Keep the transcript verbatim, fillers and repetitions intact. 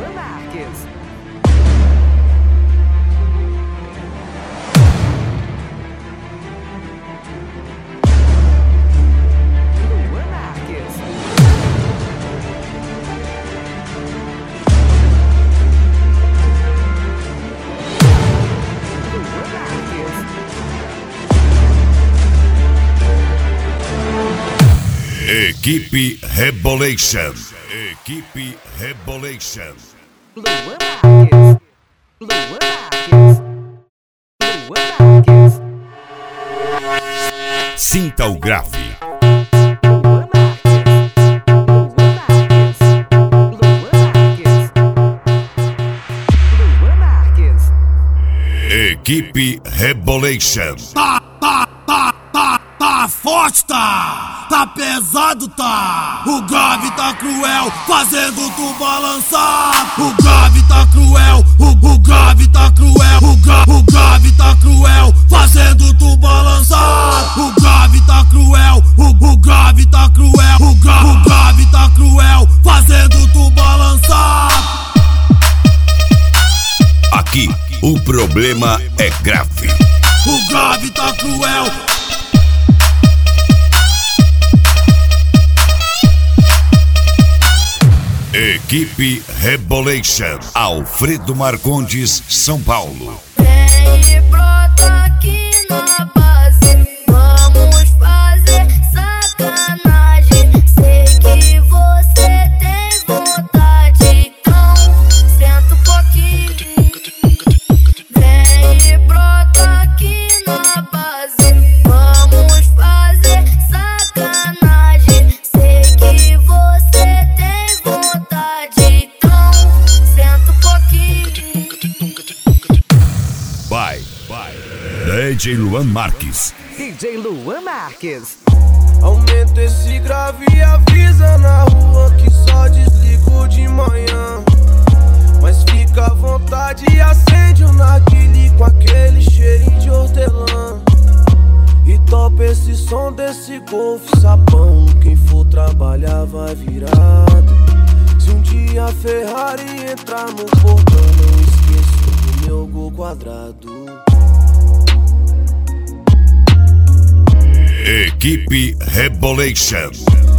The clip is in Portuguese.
Luan Marques. Luan Marques. Luan Marques. Equipe Rebolation. Equipe Rebolation. Luan Marques. Luan Marques. Luan Marques. Sinta o grave. Luan Marques. Luan Marques. Luan Marques. Luan Marques. Equipe Rebolation. Tá, tá, tá, tá, tá forte, tá! Tá pesado, tá! O grave tá cruel, fazendo tu balançar! O grave tá cruel, o, o grave tá cruel, o, gra, o grave tá cruel, fazendo tu balançar! O grave tá cruel, o, o grave tá cruel, o, gra, o grave tá cruel, fazendo tu balançar! Aqui, o problema é grave. O grave tá cruel. Equipe Rebolation. Alfredo Marcondes, São Paulo. Vem e brota aqui na base, vamos fazer sacanagem. Sei que você tem vontade, então senta um pouquinho. Vem e brota aqui na base, vamos fazer sacanagem. Sei que você tem vontade, então senta um pouquinho. Vai, vai. D J Luan Marques. D J Luan Marques. Aumenta esse grave e avisa na rua que só desligo de manhã. Mas fica à vontade e acende um narguilé com aquele cheirinho de hortelã. E topa esse som desse Golf sapão. Quem for trabalhar vai virado. Se um dia a Ferrari entrar no portão, não esqueça do meu gol quadrado. Equipe Rebolation.